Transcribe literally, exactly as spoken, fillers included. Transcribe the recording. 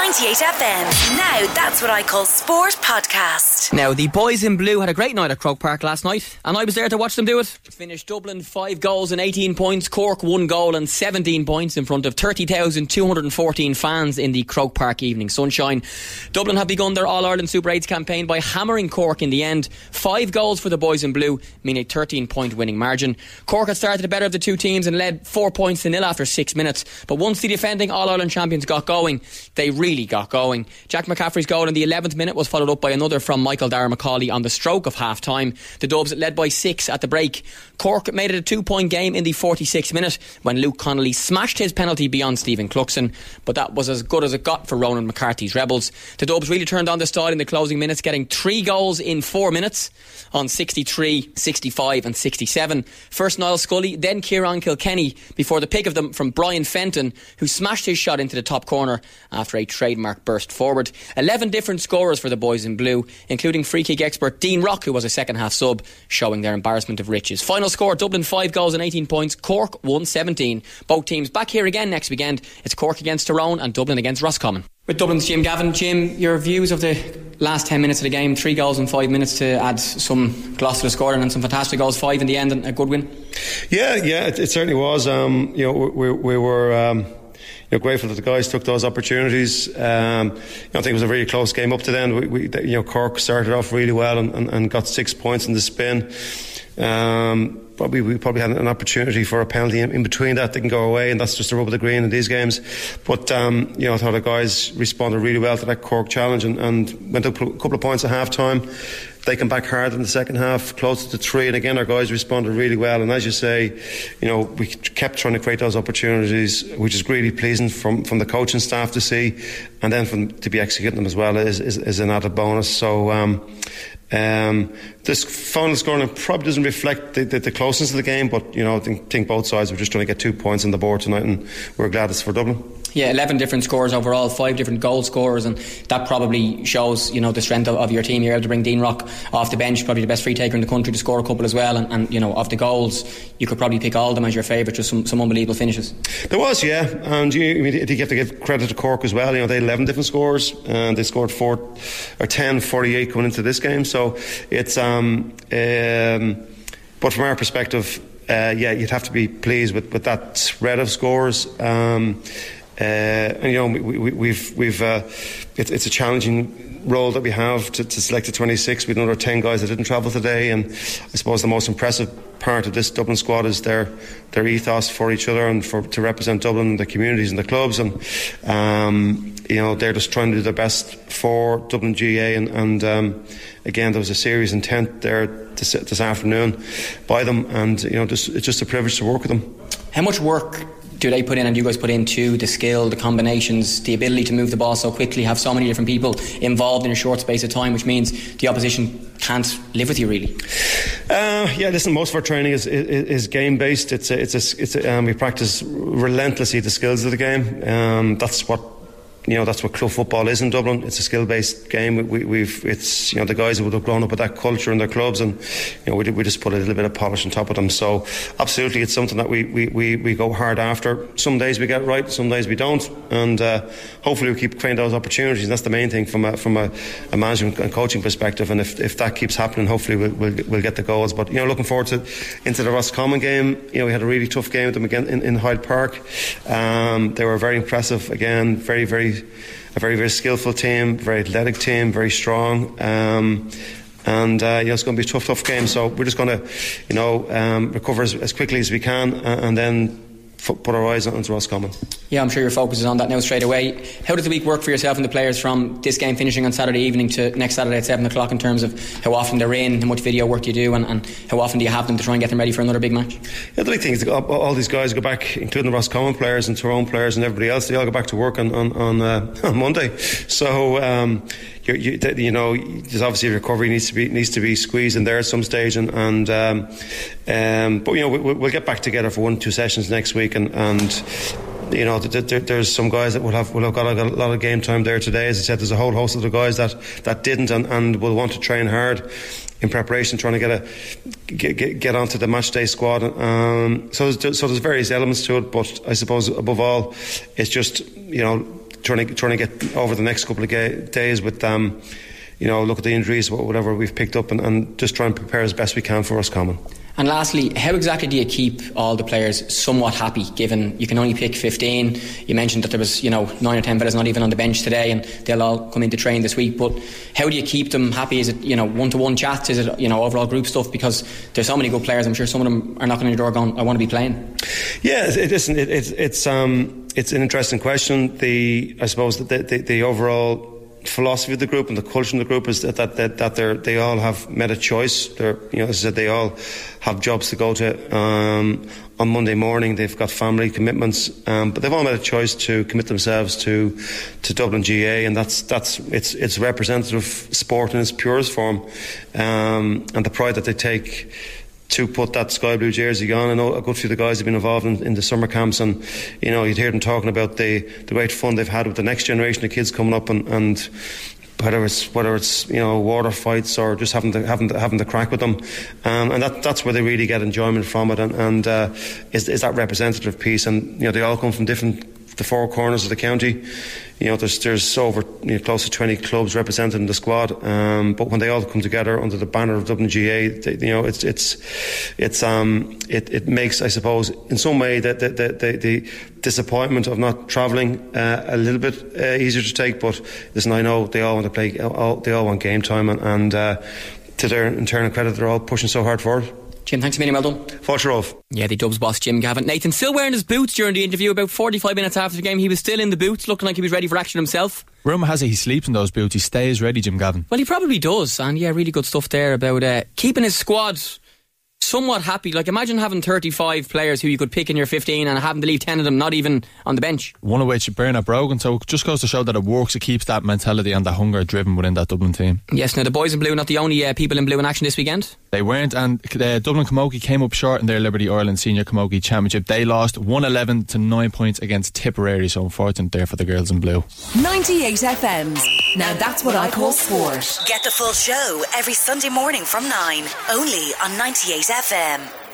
ninety-eight F M. Now that's what I call sport podcast. Now, the boys in blue had a great night at Croke Park last night, and I was there to watch them do it. Finished Dublin five goals and eighteen points, Cork one goal and seventeen points in front of thirty thousand two hundred fourteen fans in the Croke Park Evening Sunshine. Dublin have begun their All-Ireland Super eights campaign by hammering Cork in the end. Five goals for the boys in blue mean a thirteen point winning margin. Cork had started the better of the two teams and led four points to nil after six minutes, but once the defending All-Ireland champions got going, they really got going. Jack McCaffrey's goal in the eleventh minute was followed up by another from Michael Dara McCauley on the stroke of half time. The Dubs led by six at the break. Cork made it a two point game in the forty-sixth minute when Luke Connolly smashed his penalty beyond Stephen Cluxon, but that was as good as it got for Ronan McCarthy's Rebels. The Dubs really turned on the style in the closing minutes, getting three goals in four minutes on sixty-three, sixty-five and sixty-seven. First Niall Scully, then Kieran Kilkenny, before the pick of them from Brian Fenton, who smashed his shot into the top corner after a trademark burst forward. eleven different scorers for the boys in blue, including free kick expert Dean Rock, who was a second half sub, showing their embarrassment of riches. Final score, Dublin five goals and eighteen points, Cork one seventeen. Both teams back here again next weekend. It's Cork against Tyrone and Dublin against Roscommon. With Dublin's Jim Gavin. Jim, your views of the last ten minutes of the game, three goals in five minutes to add some gloss to the scoring and some fantastic goals, five in the end and a good win? Yeah, yeah, it, it certainly was. Um, you know, we, we were um, you know, grateful that the guys took those opportunities. Um, you know, I think it was a really close game up to then. We, we, you know, Cork started off really well and, and, and got six points in the spin. Um, probably we probably had an opportunity for a penalty in, in between that. They can go away, and that's just the rub of the green in these games. But um, you know, I thought the guys responded really well to that Cork challenge and, and went up a couple of points at half time. They came back hard in the second half, close to three, and again our guys responded really well. And as you say, you know, we kept trying to create those opportunities, which is really pleasing from, from the coaching staff to see, and then from to be executing them as well is, is, is an added bonus. So um, um, this final scoring probably doesn't reflect the, the, the closeness of the game, but you know, I think, think both sides were just trying to get two points on the board tonight, and we're glad it's for Dublin. Yeah, eleven different scores overall, five different goal scorers, and that probably shows, you know, the strength of, of your team. You're able to bring Dean Rock off the bench, probably the best free taker in the country, to score a couple as well, and, and you know, of the goals you could probably pick all of them as your favourite. Just some, some unbelievable finishes. There was, yeah, and you, I mean, you have to give credit to Cork as well. You know, they had eleven different scores and they scored four or ten forty-eight coming into this game, so it's um, um but from our perspective, uh, yeah, you'd have to be pleased with, with that spread of scores. um Uh, and you know, we, we, we've we've uh, it, it's a challenging role that we have to, to select the twenty-six. We've another ten guys that didn't travel today, and I suppose the most impressive part of this Dublin squad is their their ethos for each other and for to represent Dublin, the communities and the clubs, and um, you know, they're just trying to do their best for Dublin G A, and, and um, again, there was a serious intent there this, this afternoon by them, and you know, just, it's just a privilege to work with them. How much work do they put in, and do you guys put into the skill, the combinations, the ability to move the ball so quickly, have so many different people involved in a short space of time, which means the opposition can't live with you really? Uh, yeah, listen, most of our training is, is, is game based. It's a, it's a, it's a, um, we practice relentlessly the skills of the game. Um, that's what You know, that's what club football is in Dublin. It's a skill-based game. We, we've, it's, you know, the guys who would have grown up with that culture in their clubs, and you know, we, we just put a little bit of polish on top of them. So, absolutely, it's something that we, we, we, we go hard after. Some days we get it right, some days we don't, and uh, hopefully we keep creating those opportunities. And that's the main thing from a from a, a management and coaching perspective. And if, if that keeps happening, hopefully we'll, we'll we'll get the goals. But you know, looking forward to into the Roscommon game. You know, we had a really tough game with them again in, in Hyde Park. Um, they were very impressive again. Very very. A very, very skillful team, very athletic team, very strong, um, and uh, you know, it's going to be a tough, tough game. So we're just going to, you know, um, recover as, as quickly as we can, uh, and then f- put our eyes on Roscommon. Yeah, I'm sure your focus is on that now straight away. How does the week work for yourself and the players from this game finishing on Saturday evening to next Saturday at seven o'clock in terms of how often they're in, how much video work do you do, and, and how often do you have them to try and get them ready for another big match? Yeah, the big thing is all, all these guys go back, including the Roscommon players and Tyrone players and everybody else. They all go back to work on on on, uh, on Monday. So um, you, you, you know, there's obviously recovery needs to be needs to be squeezed in there at some stage, and, and um, um, but you know, we, we'll get back together for one two sessions next week, and. and you know, there's some guys that will have will have got a lot of game time there today. As I said, there's a whole host of the guys that, that didn't and, and will want to train hard in preparation, trying to get a get get, get onto the match day squad. Um, so there's, so there's various elements to it, but I suppose above all, it's just, you know, trying to trying to get over the next couple of ga- days with um, you know, look at the injuries, whatever we've picked up, and, and just try and prepare as best we can for Roscommon. And lastly, how exactly do you keep all the players somewhat happy, given you can only pick fifteen? You mentioned that there was, you know, nine or ten fellas not even on the bench today, and they'll all come in to train this week. But how do you keep them happy? Is it, you know, one-to-one chats? Is it, you know, overall group stuff? Because there's so many good players. I'm sure some of them are knocking on your door going, I want to be playing. Yeah, it isn't. It, it, it's um, it's an interesting question. The I suppose the the, the overall philosophy of the group and the culture in the group is that that, that, that they they all have made a choice. They're, you know, as I said, they all have jobs to go to um, on Monday morning. They've got family commitments, um, but they've all made a choice to commit themselves to to Dublin G A, and that's that's it's it's representative sport in its purest form, um, and the pride that they take to put that sky blue jersey on. I know a good few of the guys have been involved in, in the summer camps, and you know, you'd hear them talking about the, the great fun they've had with the next generation of kids coming up, and, and whether it's whether it's you know, water fights or just having to having to, having to crack with them, um, and that that's where they really get enjoyment from it, and, and uh, is, is that representative piece. And you know, they all come from different the four corners of the county. You know, there's there's over, you know, close to twenty clubs represented in the squad. Um, but when they all come together under the banner of Dublin G A, they, you know, it's it's it's um it, it makes, I suppose, in some way that the, the, the, the disappointment of not travelling uh, a little bit uh, easier to take. But listen, I know they all want to play. All, they all want game time, and, and uh, to their internal credit, they're all pushing so hard for it. Jim, thanks a million, well done. Fulcher off. Yeah, the Dubs boss Jim Gavin. Nathan still wearing his boots during the interview. About forty-five minutes after the game, he was still in the boots, looking like he was ready for action himself. Rumour has it he sleeps in those boots. He stays ready, Jim Gavin. Well, he probably does. And yeah, really good stuff there about uh, keeping his squad somewhat happy. Like, imagine having thirty-five players who you could pick in your fifteen and having to leave ten of them not even on the bench. One of which Bernard Brogan. So it just goes to show that it works. It keeps that mentality and that hunger driven within that Dublin team. Yes, now the boys in blue not the only uh, people in blue in action this weekend. They weren't, and uh, Dublin Camogie came up short in their Liberty Ireland Senior Camogie Championship. They lost one eleven to nine points against Tipperary, so unfortunate there for the girls in blue. ninety-eight F M's. Now that's what I call sport. Get the full show every Sunday morning from nine, only on ninety-eight F M.